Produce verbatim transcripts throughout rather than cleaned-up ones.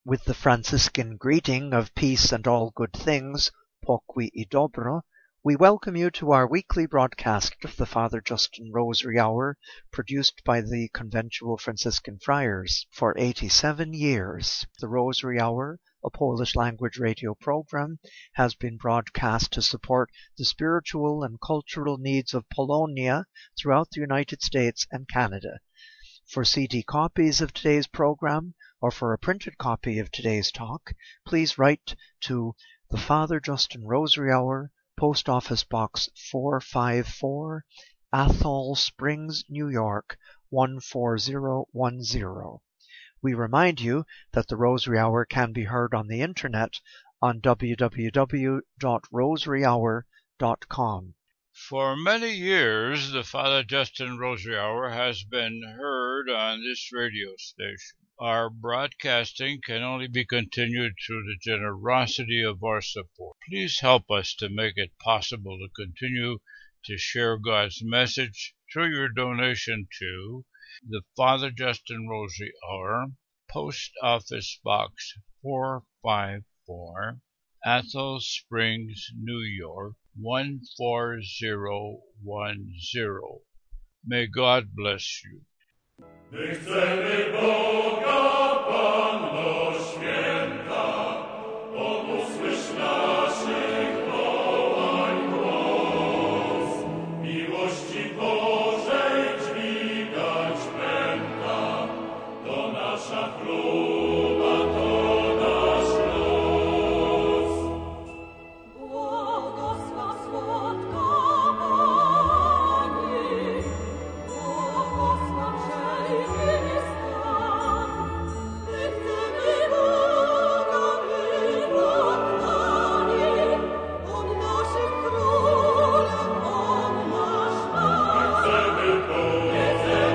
With the Franciscan greeting of peace and all good things, pokój i dobro, we welcome you to our weekly broadcast of the Father Justin Rosary Hour, produced by the Conventual Franciscan Friars for eighty-seven years. The Rosary Hour, a Polish language radio program, has been broadcast to support the spiritual and cultural needs of Polonia throughout the United States and Canada. For C D copies of today's program, or for a printed copy of today's talk, please write to the Father Justin Rosary Hour, Post Office Box four five four, Athol Springs, New York one four zero one zero. We remind you that the Rosary Hour can be heard on the internet on w w w dot rosary hour dot com. For many years, the Father Justin Rosary Hour has been heard on this radio station. Our broadcasting can only be continued through the generosity of our support. Please help us to make it possible to continue to share God's message through your donation to the Father Justin Rosary Hour, Post Office Box four five four, Athol Springs, New York one four zero one zero. May God bless you. My chcemy Boga, Panno Święta, usłysz naszych wołań głos. Miłości Bożej dźwigać pęta, to nasza chluba, to nasz los. Błogosław słodka Pani, błogosław wszelki stan. My chcemy Boga wypoddani, On naszych król, On nasz Pan. My chcemy Boga,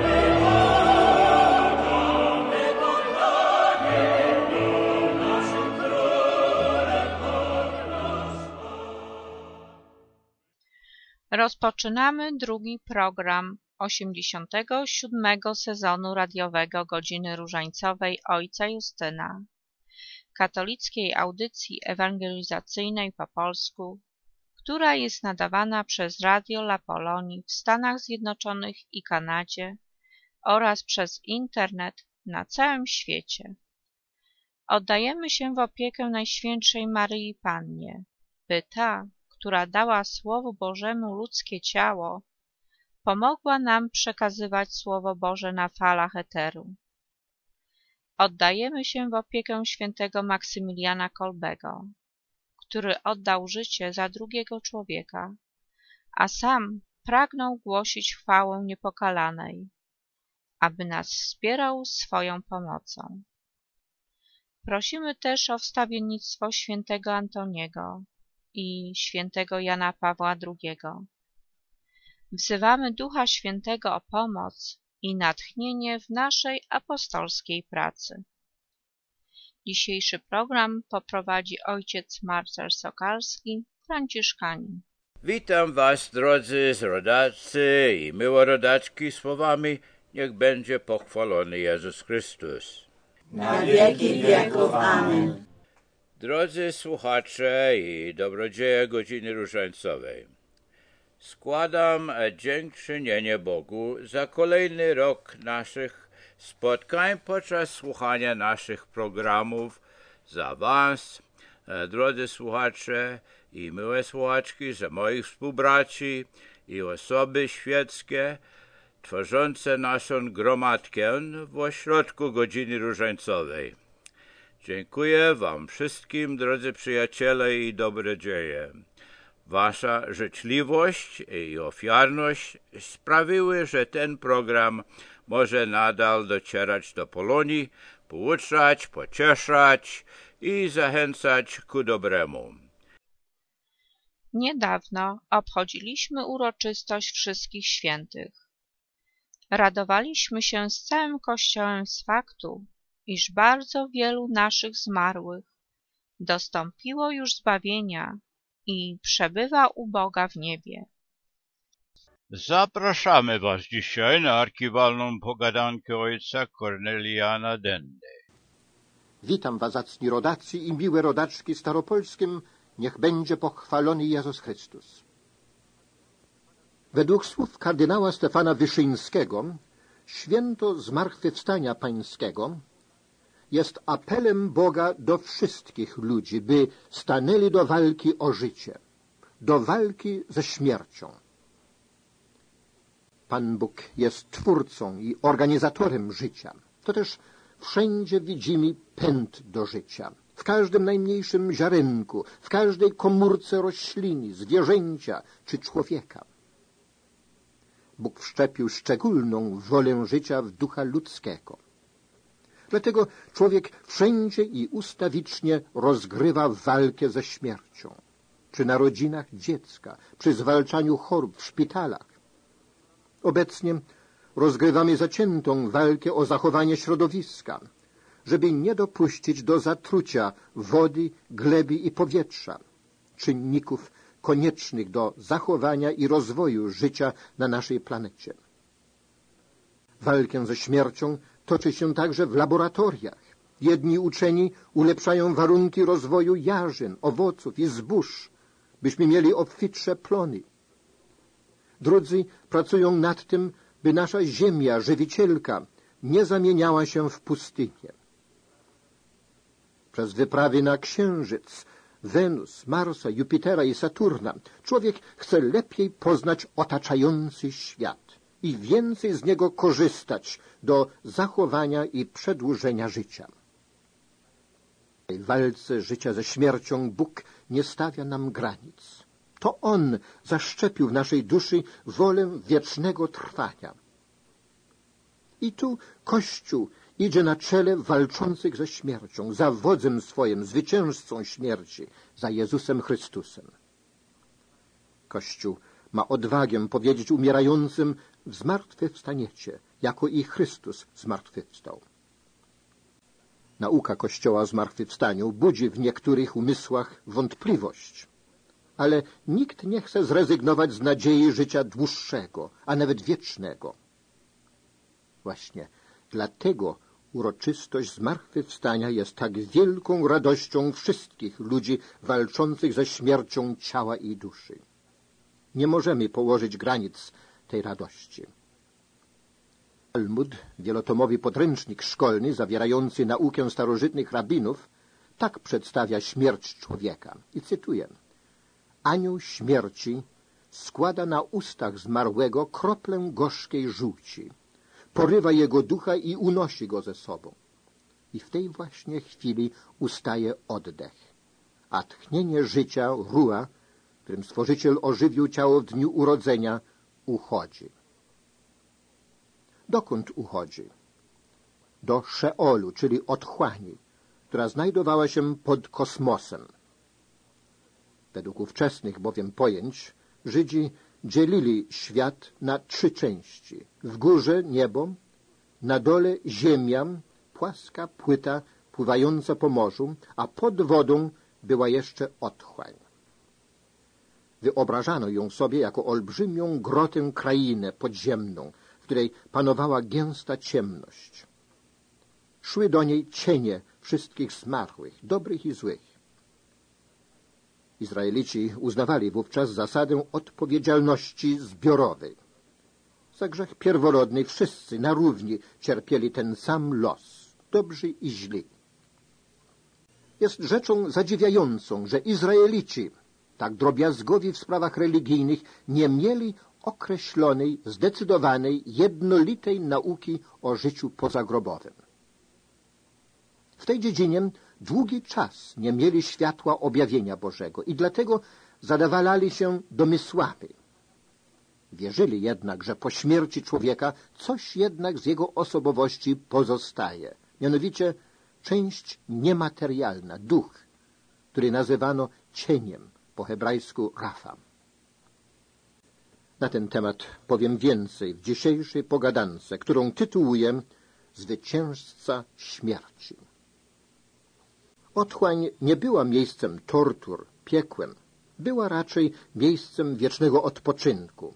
wypoddani, On naszych król, On nasz Pan. Rozpoczynamy drugi program osiemdziesiątego siódmego sezonu radiowego Godziny Różańcowej Ojca Justyna, katolickiej audycji ewangelizacyjnej po polsku, która jest nadawana przez Radio La Polonie w Stanach Zjednoczonych i Kanadzie oraz przez internet na całym świecie. Oddajemy się w opiekę Najświętszej Maryi Pannie, by ta, która dała Słowu Bożemu ludzkie ciało, pomogła nam przekazywać Słowo Boże na falach eteru. Oddajemy się w opiekę świętego Maksymiliana Kolbego, który oddał życie za drugiego człowieka, a sam pragnął głosić chwałę niepokalanej, aby nas wspierał swoją pomocą. Prosimy też o wstawiennictwo świętego Antoniego i świętego Jana Pawła drugiego. Wzywamy Ducha Świętego o pomoc i natchnienie w naszej apostolskiej pracy. Dzisiejszy program poprowadzi ojciec Marcel Sokalski, franciszkanin. Witam was, drodzy rodacy i miłorodaczki, słowami niech będzie pochwalony Jezus Chrystus. Na wieki wieków. Amen. Drodzy słuchacze i dobrodzieje Godziny Różańcowej, składam dziękczynienie Bogu za kolejny rok naszych spotkań podczas słuchania naszych programów, za was, drodzy słuchacze i miłe słuchaczki, za moich współbraci i osoby świeckie tworzące naszą gromadkę w ośrodku Godziny Różańcowej. Dziękuję wam wszystkim, drodzy przyjaciele i dobrodzieje. Wasza życzliwość i ofiarność sprawiły, że ten program może nadal docierać do Polonii, pouczać, pocieszać i zachęcać ku dobremu. Niedawno obchodziliśmy uroczystość Wszystkich Świętych. Radowaliśmy się z całym Kościołem z faktu, iż bardzo wielu naszych zmarłych dostąpiło już zbawienia i przebywa u Boga w niebie. Zapraszamy was dzisiaj na archiwalną pogadankę ojca Korneliana Dendy. Witam was, zacni rodacy i miłe rodaczki staropolskim, niech będzie pochwalony Jezus Chrystus. Według słów kardynała Stefana Wyszyńskiego, święto Zmartwychwstania Pańskiego jest apelem Boga do wszystkich ludzi, by stanęli do walki o życie, do walki ze śmiercią. Pan Bóg jest twórcą i organizatorem życia. To też wszędzie widzimy pęd do życia. W każdym najmniejszym ziarenku, w każdej komórce rośliny, zwierzęcia czy człowieka. Bóg wszczepił szczególną wolę życia w ducha ludzkiego. Dlatego człowiek wszędzie i ustawicznie rozgrywa walkę ze śmiercią. Przy narodzinach dziecka, przy zwalczaniu chorób w szpitalach. Obecnie rozgrywamy zaciętą walkę o zachowanie środowiska, żeby nie dopuścić do zatrucia wody, gleby i powietrza, czynników koniecznych do zachowania i rozwoju życia na naszej planecie. Walkę ze śmiercią toczy się także w laboratoriach. Jedni uczeni ulepszają warunki rozwoju jarzyn, owoców i zbóż, byśmy mieli obfitsze plony. Drudzy pracują nad tym, by nasza ziemia, żywicielka, nie zamieniała się w pustynię. Przez wyprawy na Księżyc, Wenus, Marsa, Jupitera i Saturna człowiek chce lepiej poznać otaczający świat i więcej z niego korzystać do zachowania i przedłużenia życia. W walce życia ze śmiercią Bóg nie stawia nam granic. To On zaszczepił w naszej duszy wolę wiecznego trwania. I tu Kościół idzie na czele walczących ze śmiercią, za wodzem swoim, zwycięzcą śmierci, za Jezusem Chrystusem. Kościół ma odwagę powiedzieć umierającym: zmartwychwstaniecie, jako i Chrystus zmartwychwstał. Nauka Kościoła o zmartwychwstaniu budzi w niektórych umysłach wątpliwość, ale nikt nie chce zrezygnować z nadziei życia dłuższego, a nawet wiecznego. Właśnie dlatego uroczystość zmartwychwstania jest tak wielką radością wszystkich ludzi walczących ze śmiercią ciała i duszy. Nie możemy położyć granic tej radości. Talmud, wielotomowy podręcznik szkolny zawierający naukę starożytnych rabinów, tak przedstawia śmierć człowieka. I cytuję: anioł śmierci składa na ustach zmarłego kroplę gorzkiej żółci, porywa jego ducha i unosi go ze sobą. I w tej właśnie chwili ustaje oddech, a tchnienie życia, ruach, którym Stworzyciel ożywił ciało w dniu urodzenia, uchodzi. Dokąd uchodzi? Do Szeolu, czyli otchłani, która znajdowała się pod kosmosem. Według ówczesnych bowiem pojęć Żydzi dzielili świat na trzy części. W górze niebo, na dole ziemia, płaska płyta pływająca po morzu, a pod wodą była jeszcze otchłań. Wyobrażano ją sobie jako olbrzymią grotę krainę podziemną, w której panowała gęsta ciemność. Szły do niej cienie wszystkich zmarłych, dobrych i złych. Izraelici uznawali wówczas zasadę odpowiedzialności zbiorowej. Za grzech pierworodny wszyscy na równi cierpieli ten sam los, dobrzy i źli. Jest rzeczą zadziwiającą, że Izraelici, tak drobiazgowi w sprawach religijnych, nie mieli określonej, zdecydowanej, jednolitej nauki o życiu pozagrobowym. W tej dziedzinie długi czas nie mieli światła objawienia Bożego i dlatego zadawalali się domysłami. Wierzyli jednak, że po śmierci człowieka coś jednak z jego osobowości pozostaje, mianowicie część niematerialna, duch, który nazywano cieniem, po hebrajsku Rafa. Na ten temat powiem więcej w dzisiejszej pogadance, którą tytułuję Zwycięzca śmierci. Otchłań nie była miejscem tortur, piekłem. Była raczej miejscem wiecznego odpoczynku.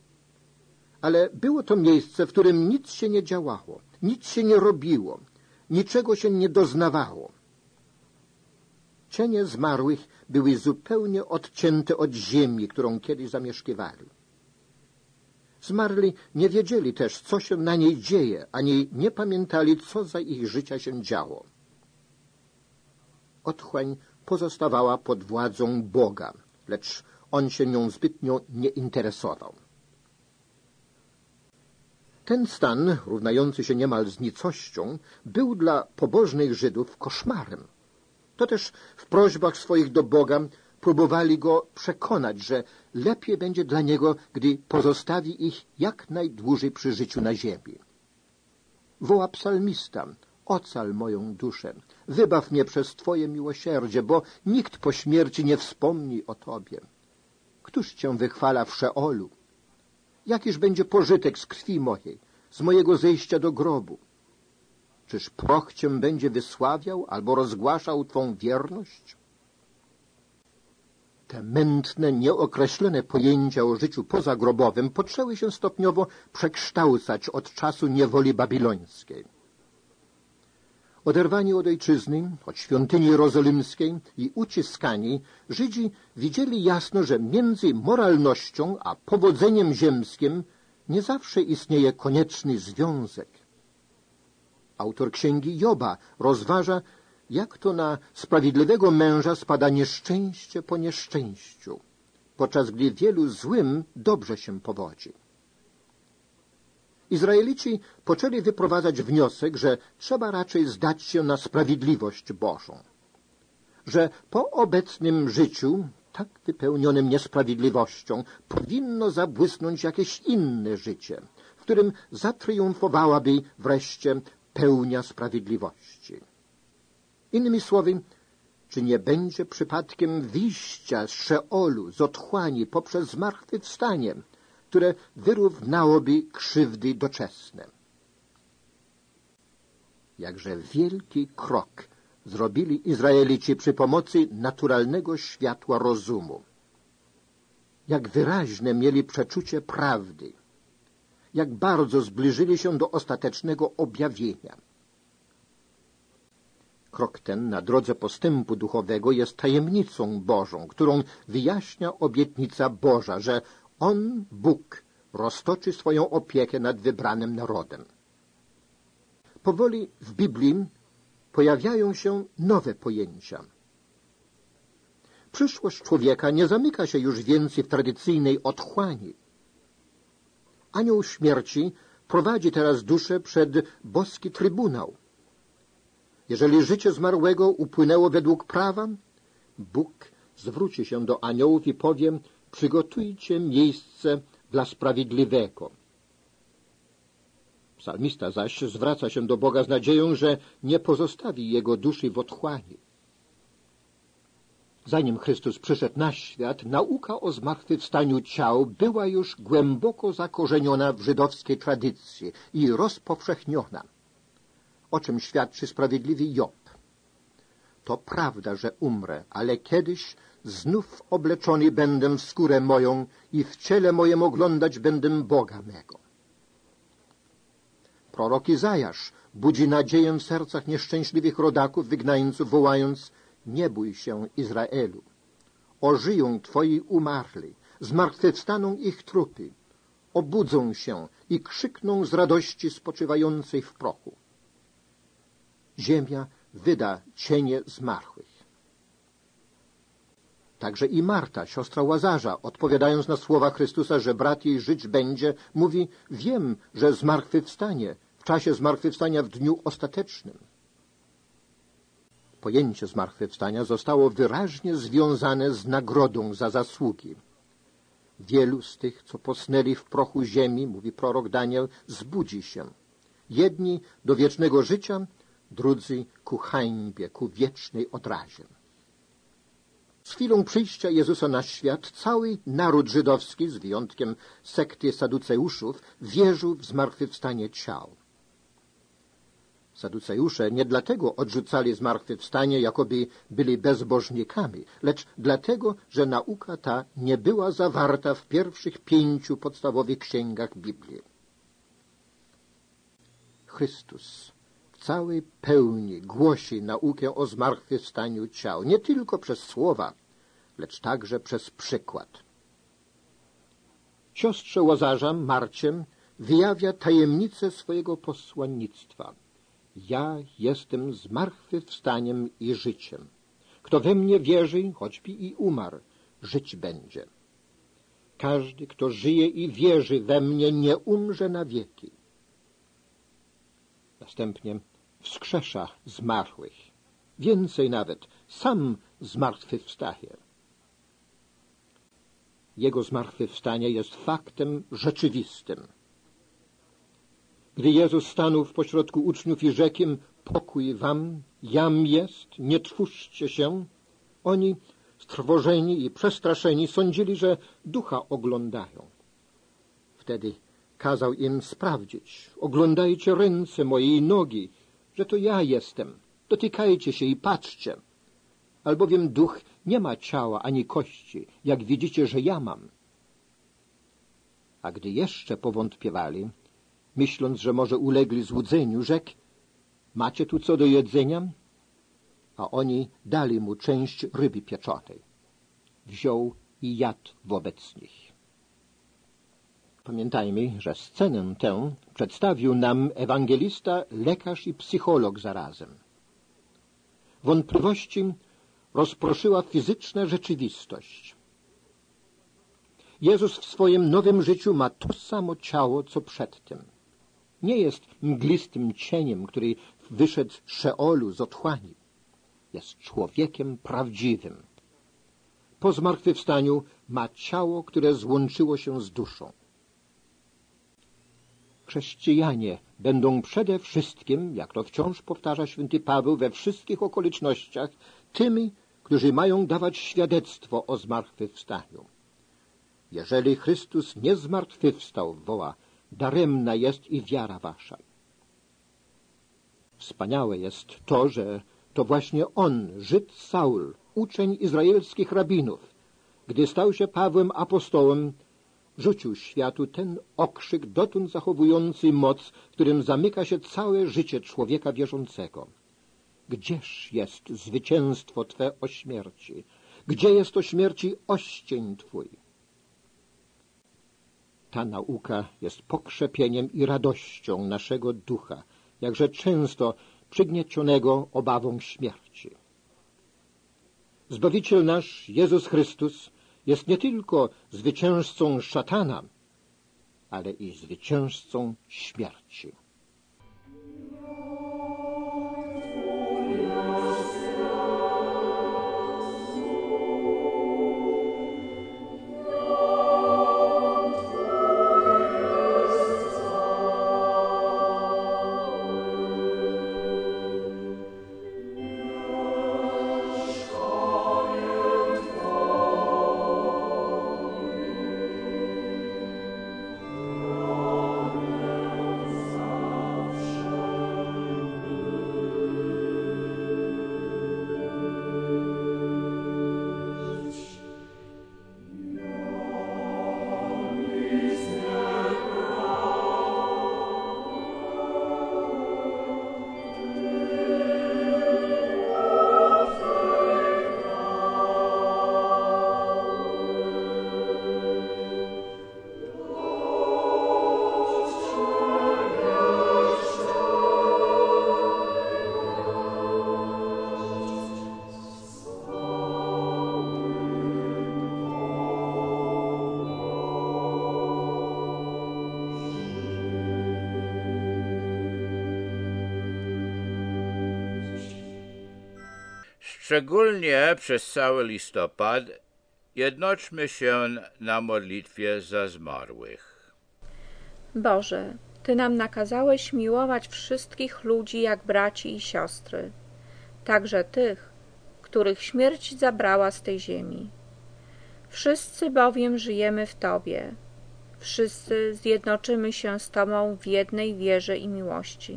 Ale było to miejsce, w którym nic się nie działało, nic się nie robiło, niczego się nie doznawało. Cienie zmarłych były zupełnie odcięte od ziemi, którą kiedyś zamieszkiwali. Zmarli nie wiedzieli też, co się na niej dzieje, ani nie pamiętali, co za ich życia się działo. Otchłań pozostawała pod władzą Boga, lecz on się nią zbytnio nie interesował. Ten stan, równający się niemal z nicością, był dla pobożnych Żydów koszmarem. To też w prośbach swoich do Boga próbowali go przekonać, że lepiej będzie dla niego, gdy pozostawi ich jak najdłużej przy życiu na ziemi. Woła psalmista: ocal moją duszę, wybaw mnie przez Twoje miłosierdzie, bo nikt po śmierci nie wspomni o Tobie. Któż Cię wychwala w Szeolu? Jakiż będzie pożytek z krwi mojej, z mojego zejścia do grobu? Czyż proch Cię będzie wysławiał albo rozgłaszał Twą wierność? Te mętne, nieokreślone pojęcia o życiu pozagrobowym poczęły się stopniowo przekształcać od czasu niewoli babilońskiej. Oderwani od ojczyzny, od świątyni jerozolimskiej i uciskani, Żydzi widzieli jasno, że między moralnością a powodzeniem ziemskim nie zawsze istnieje konieczny związek. Autor księgi Joba rozważa, jak to na sprawiedliwego męża spada nieszczęście po nieszczęściu, podczas gdy wielu złym dobrze się powodzi. Izraelici poczęli wyprowadzać wniosek, że trzeba raczej zdać się na sprawiedliwość Bożą, że po obecnym życiu, tak wypełnionym niesprawiedliwością, powinno zabłysnąć jakieś inne życie, w którym zatriumfowałaby wreszcie pełnia sprawiedliwości. Innymi słowy, czy nie będzie przypadkiem wyjścia z Szeolu, z otchłani poprzez zmartwychwstanie, które wyrównałoby krzywdy doczesne? Jakże wielki krok zrobili Izraelici przy pomocy naturalnego światła rozumu. Jak wyraźne mieli przeczucie prawdy. Jak bardzo zbliżyli się do ostatecznego objawienia. Krok ten na drodze postępu duchowego jest tajemnicą Bożą, którą wyjaśnia obietnica Boża, że On, Bóg, roztoczy swoją opiekę nad wybranym narodem. Powoli w Biblii pojawiają się nowe pojęcia. Przyszłość człowieka nie zamyka się już więcej w tradycyjnej otchłani. Anioł śmierci prowadzi teraz duszę przed boski trybunał. Jeżeli życie zmarłego upłynęło według prawa, Bóg zwróci się do aniołów i powie: przygotujcie miejsce dla sprawiedliwego. Psalmista zaś zwraca się do Boga z nadzieją, że nie pozostawi jego duszy w otchłani. Zanim Chrystus przyszedł na świat, nauka o zmartwychwstaniu ciał była już głęboko zakorzeniona w żydowskiej tradycji i rozpowszechniona, o czym świadczy sprawiedliwy Job. To prawda, że umrę, ale kiedyś znów obleczony będę w skórę moją i w ciele mojem oglądać będę Boga mego. Prorok Izajasz budzi nadzieję w sercach nieszczęśliwych rodaków, wygnańców, wołając: nie bój się, Izraelu. Ożyją twoi umarli, zmartwychwstaną ich trupy, obudzą się i krzykną z radości spoczywającej w prochu. Ziemia wyda cienie zmarłych. Także i Marta, siostra Łazarza, odpowiadając na słowa Chrystusa, że brat jej żyć będzie, mówi: wiem, że zmartwychwstanie w czasie zmartwychwstania w dniu ostatecznym. Pojęcie zmartwychwstania zostało wyraźnie związane z nagrodą za zasługi. Wielu z tych, co posnęli w prochu ziemi, mówi prorok Daniel, zbudzi się. Jedni do wiecznego życia, drudzy ku hańbie, ku wiecznej odrazie. Z chwilą przyjścia Jezusa na świat cały naród żydowski, z wyjątkiem sekty Saduceuszów, wierzył w zmartwychwstanie ciał. Saduceusze nie dlatego odrzucali zmartwychwstanie, jakoby byli bezbożnikami, lecz dlatego, że nauka ta nie była zawarta w pierwszych pięciu podstawowych księgach Biblii. Chrystus w całej pełni głosi naukę o zmartwychwstaniu ciał, nie tylko przez słowa, lecz także przez przykład. Siostrze Łazarza, Marcie, wyjawia tajemnicę swojego posłannictwa. Ja jestem zmartwychwstaniem i życiem. Kto we mnie wierzy, choćby i umarł, żyć będzie. Każdy, kto żyje i wierzy we mnie, nie umrze na wieki. Następnie wskrzesza zmarłych. Więcej nawet, sam zmartwychwstaje. Jego zmartwychwstanie jest faktem rzeczywistym. Gdy Jezus stanął w pośrodku uczniów i rzekł im: pokój wam, jam jest, nie trwóżcie się, oni, strwożeni i przestraszeni, sądzili, że ducha oglądają. Wtedy kazał im sprawdzić: oglądajcie ręce moje i nogi, że to ja jestem, dotykajcie się i patrzcie, albowiem duch nie ma ciała ani kości, jak widzicie, że ja mam. A gdy jeszcze powątpiewali, myśląc, że może ulegli złudzeniu, rzekł: macie tu co do jedzenia? A oni dali mu część ryby pieczonej. Wziął i jadł wobec nich. Pamiętajmy, że scenę tę przedstawił nam ewangelista, lekarz i psycholog zarazem. Wątpliwości rozproszyła fizyczna rzeczywistość. Jezus w swoim nowym życiu ma to samo ciało, co przedtem. Nie jest mglistym cieniem, który wyszedł z Szeolu, z otchłani. Jest człowiekiem prawdziwym. Po zmartwychwstaniu ma ciało, które złączyło się z duszą. Chrześcijanie będą przede wszystkim, jak to wciąż powtarza święty Paweł, we wszystkich okolicznościach, tymi, którzy mają dawać świadectwo o zmartwychwstaniu. Jeżeli Chrystus nie zmartwychwstał, woła: daremna jest i wiara wasza. Wspaniałe jest to, że to właśnie on, Żyd Saul, uczeń izraelskich rabinów, gdy stał się Pawłem apostołem, rzucił światu ten okrzyk dotąd zachowujący moc, którym zamyka się całe życie człowieka wierzącego. Gdzież jest zwycięstwo Twe o śmierci? Gdzie jest o śmierci oścień Twój? Ta nauka jest pokrzepieniem i radością naszego ducha, jakże często przygniecionego obawą śmierci. Zbawiciel nasz, Jezus Chrystus, jest nie tylko zwycięzcą szatana, ale i zwycięzcą śmierci. Szczególnie przez cały listopad jednoczmy się na modlitwie za zmarłych. Boże, Ty nam nakazałeś miłować wszystkich ludzi jak braci i siostry, także tych, których śmierć zabrała z tej ziemi. Wszyscy bowiem żyjemy w Tobie. Wszyscy zjednoczymy się z Tobą w jednej wierze i miłości.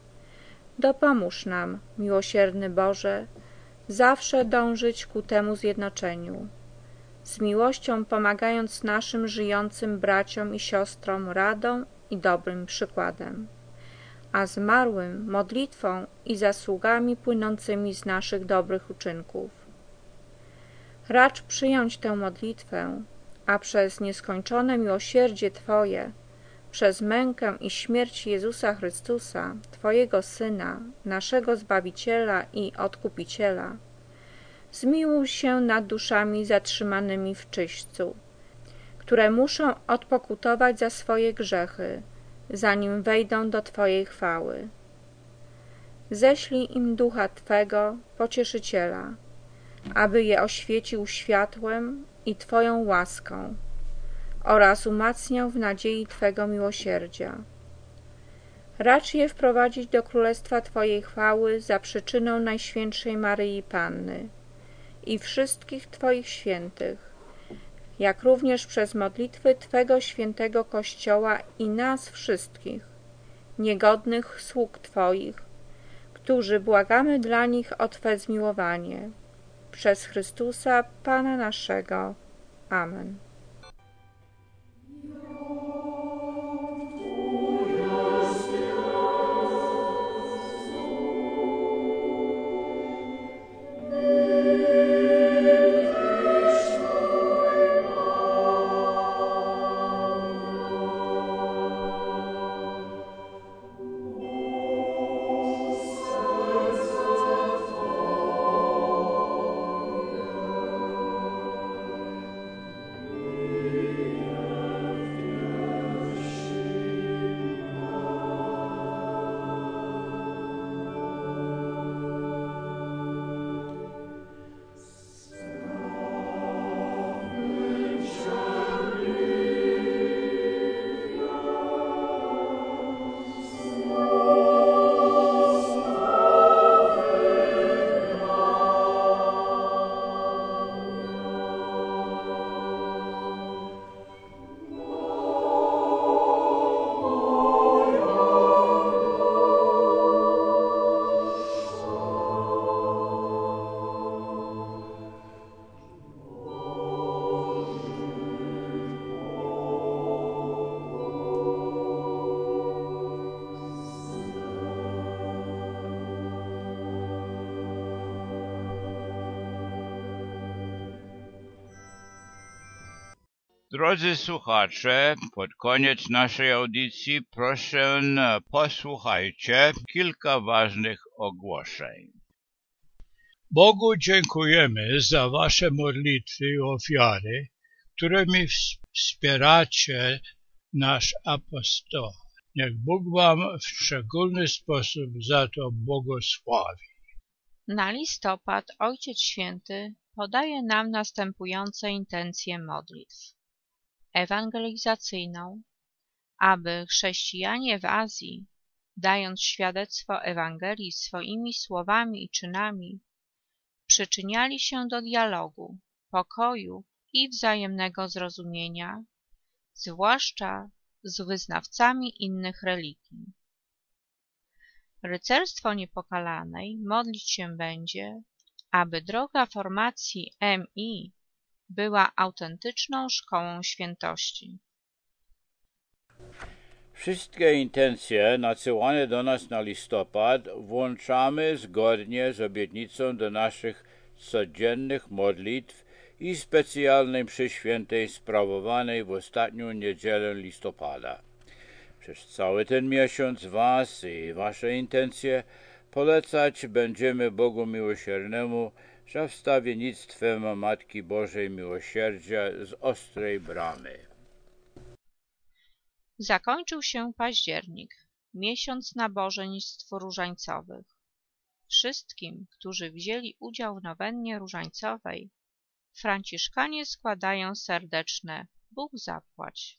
Dopomóż nam, miłosierny Boże, zawsze dążyć ku temu zjednoczeniu, z miłością pomagając naszym żyjącym braciom i siostrom radą i dobrym przykładem. a zmarłym modlitwą i zasługami płynącymi z naszych dobrych uczynków. Racz przyjąć tę modlitwę, a przez nieskończone miłosierdzie Twoje, przez mękę i śmierć Jezusa Chrystusa, Twojego Syna, naszego Zbawiciela i Odkupiciela, zmiłuj się nad duszami zatrzymanymi w czyśćcu, które muszą odpokutować za swoje grzechy, zanim wejdą do Twojej chwały. Ześlij im Ducha Twego, Pocieszyciela, aby je oświecił światłem i Twoją łaską oraz umacniał w nadziei Twego miłosierdzia. Racz je wprowadzić do Królestwa Twojej chwały za przyczyną Najświętszej Maryi Panny i wszystkich Twoich świętych, jak również przez modlitwy Twego świętego Kościoła i nas wszystkich, niegodnych sług Twoich, którzy błagamy dla nich o Twe zmiłowanie. Przez Chrystusa, Pana naszego. Amen. Drodzy słuchacze, pod koniec naszej audycji proszę posłuchajcie kilka ważnych ogłoszeń. Bogu dziękujemy za wasze modlitwy i ofiary, którymi wspieracie nasz apostoł. Niech Bóg wam w szczególny sposób za to błogosławi. Na listopad Ojciec Święty podaje nam następujące intencje modlitw. Ewangelizacyjną, aby chrześcijanie w Azji, dając świadectwo Ewangelii swoimi słowami i czynami, przyczyniali się do dialogu, pokoju i wzajemnego zrozumienia, zwłaszcza z wyznawcami innych religii. Rycerstwo Niepokalanej modlić się będzie, aby droga formacji M I była autentyczną szkołą świętości. Wszystkie intencje nadsyłane do nas na listopad włączamy zgodnie z obietnicą do naszych codziennych modlitw i specjalnej mszy świętej sprawowanej w ostatnią niedzielę listopada. Przez cały ten miesiąc was i wasze intencje polecać będziemy Bogu Miłosiernemu za wstawiennictwem Matki Bożej Miłosierdzia z Ostrej Bramy. Zakończył się październik, miesiąc nabożeństw różańcowych. Wszystkim, którzy wzięli udział w nowennie różańcowej, Franciszkanie składają serdeczne Bóg zapłać.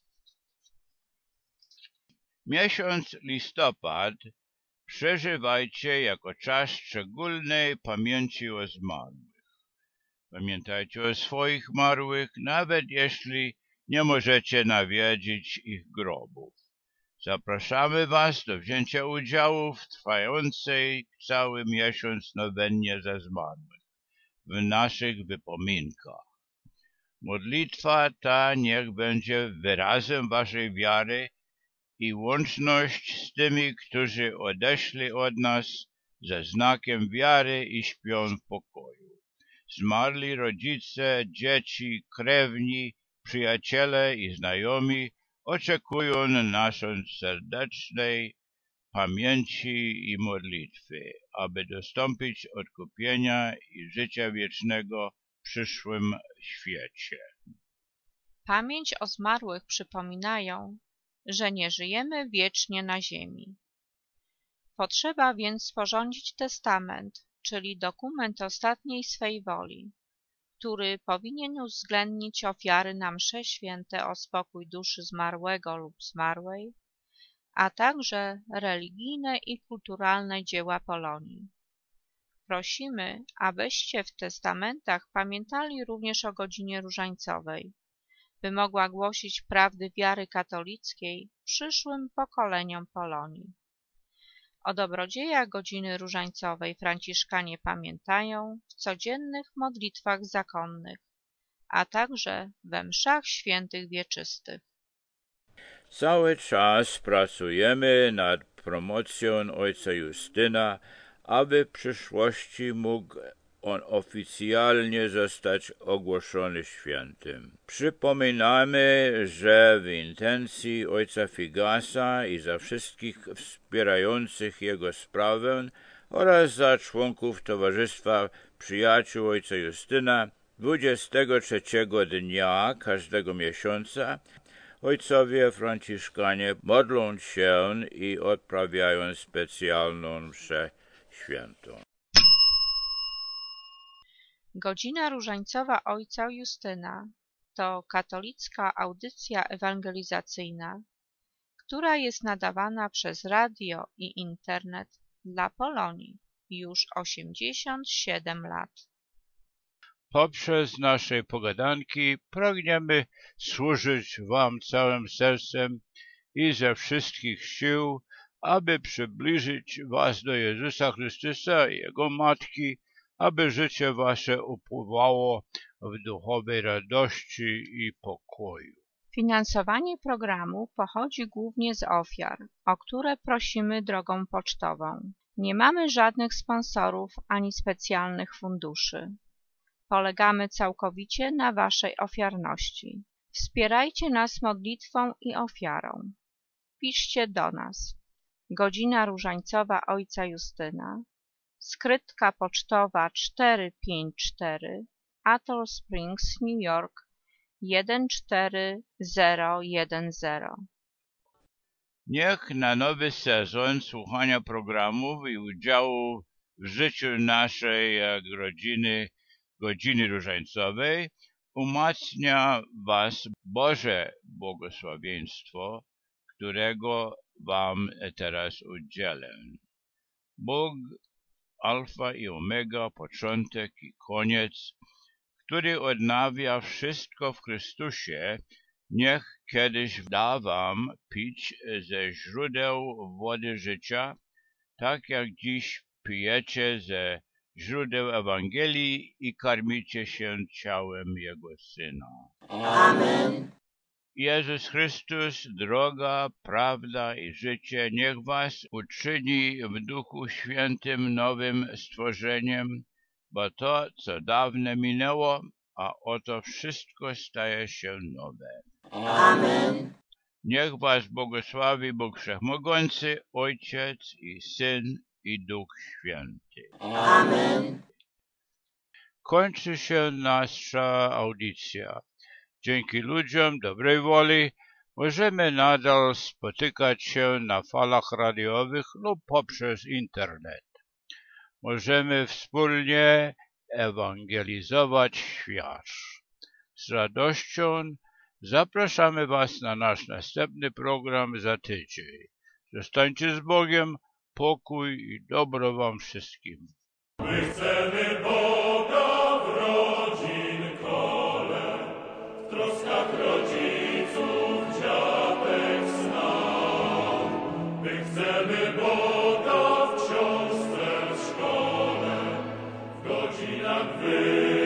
Miesiąc listopad przeżywajcie jako czas szczególnej pamięci o zmarłych. Pamiętajcie o swoich zmarłych, nawet jeśli nie możecie nawiedzić ich grobów. Zapraszamy was do wzięcia udziału w trwającej cały miesiąc nowennie za zmarłych w naszych wypominkach. Modlitwa ta niech będzie wyrazem waszej wiary i łączność z tymi, którzy odeszli od nas ze znakiem wiary i śpią w pokoju. Zmarli rodzice, dzieci, krewni, przyjaciele i znajomi oczekują naszej serdecznej pamięci i modlitwy, aby dostąpić odkupienia i życia wiecznego w przyszłym świecie. Pamięć o zmarłych przypominają, że nie żyjemy wiecznie na ziemi. Potrzeba więc sporządzić testament, czyli dokument ostatniej swej woli, który powinien uwzględnić ofiary na msze święte o spokój duszy zmarłego lub zmarłej, a także religijne i kulturalne dzieła Polonii. Prosimy, abyście w testamentach pamiętali również o godzinie różańcowej, by mogła głosić prawdy wiary katolickiej przyszłym pokoleniom Polonii. O dobrodziejach godziny różańcowej Franciszkanie pamiętają w codziennych modlitwach zakonnych, a także we mszach świętych wieczystych. Cały czas pracujemy nad promocją ojca Justyna, aby w przyszłości mógł on oficjalnie zostać ogłoszony świętym. Przypominamy, że w intencji ojca Figasa i za wszystkich wspierających jego sprawę oraz za członków Towarzystwa Przyjaciół ojca Justyna dwudziestego trzeciego dnia każdego miesiąca ojcowie Franciszkanie modlą się i odprawiają specjalną mszę świętą. Godzina różańcowa ojca Justyna to katolicka audycja ewangelizacyjna, która jest nadawana przez radio i internet dla Polonii już osiemdziesiąt siedem lat. Poprzez nasze pogadanki pragniemy służyć Wam całym sercem i ze wszystkich sił, aby przybliżyć Was do Jezusa Chrystusa i Jego Matki, aby życie Wasze upływało w duchowej radości i pokoju. Finansowanie programu pochodzi głównie z ofiar, o które prosimy drogą pocztową. Nie mamy żadnych sponsorów ani specjalnych funduszy. Polegamy całkowicie na Waszej ofiarności. Wspierajcie nas modlitwą i ofiarą. Piszcie do nas. Godzina różańcowa ojca Justyna, skrytka pocztowa czterysta pięćdziesiąt cztery, Atoll Springs, New York jeden cztery zero jeden zero. Niech na nowy sezon słuchania programów i udziału w życiu naszej jak rodziny Godziny Różańcowej umacnia Was Boże błogosławieństwo, którego Wam teraz udzielę. Bóg, Alfa i Omega, początek i koniec, który odnawia wszystko w Chrystusie, niech kiedyś da Wam pić ze źródeł wody życia, tak jak dziś pijecie ze źródeł Ewangelii i karmicie się ciałem Jego Syna. Amen. Jezus Chrystus, droga, prawda i życie, niech was uczyni w Duchu Świętym nowym stworzeniem, bo to, co dawne minęło, a oto wszystko staje się nowe. Amen. Niech was błogosławi Bóg Wszechmogący, Ojciec i Syn i Duch Święty. Amen. Kończy się nasza audycja. Dzięki ludziom dobrej woli możemy nadal spotykać się na falach radiowych lub poprzez internet. Możemy wspólnie ewangelizować świat. Z radością zapraszamy Was na nasz następny program za tydzień. Zostańcie z Bogiem, pokój i dobro Wam wszystkim. My chcemy Boga w rodzinkole, w troskach rodziców dziadek znał. My chcemy Boga w książce w szkole, w godzinach wy